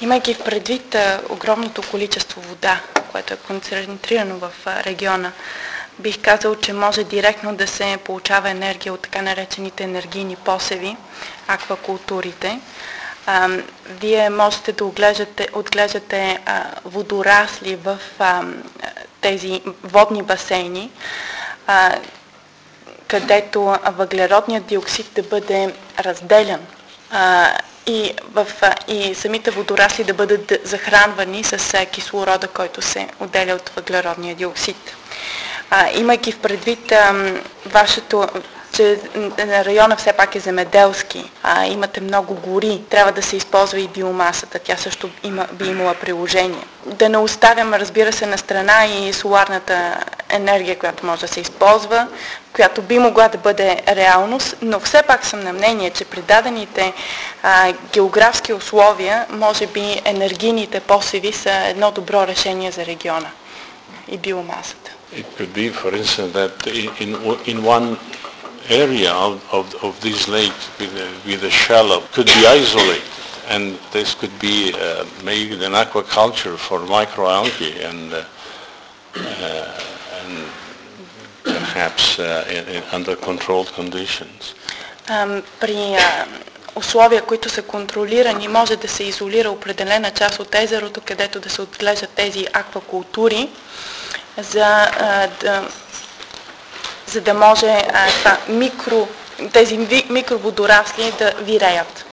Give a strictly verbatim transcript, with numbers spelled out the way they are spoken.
Имайки в предвид а, огромното количество вода, което е концентрирано в а, региона, бих казал, че може директно да се получава енергия от така наречените енергийни посеви, аквакултурите. А, вие можете да отглеждате, отглеждате а, водорасли в а, тези водни басейни, а, където въглеродният диоксид да бъде разделян а, и, в, а, и самите водорасли да бъдат захранвани с а, кислорода, който се отделя от въглеродния диоксид. А, имайки в предвид а, вашето, че района все пак е земеделски, а, имате много гори, трябва да се използва и биомасата, тя също има, би имала приложение. Да не оставям, разбира се, на страна и соларната енергия, която може да се използва, която би могла да бъде реалност, но все пак съм на мнение, че при дадените а, географски условия, може би енергийните посеви са едно добро решение за региона и биомасата. It could be, for instance, that in, in one area of, of, of this lake with a, with a shallow could be isolated, and this could be uh, made an aquaculture for microalgae and, uh, uh, and perhaps uh, in, in under controlled conditions. Um, при uh, условия, които са контролирани, може да се изолира определена част от езерото, където да се отглеждат тези аквакултури, за, а, да, за да може а, това, микро, тези микроводорасли да виреят.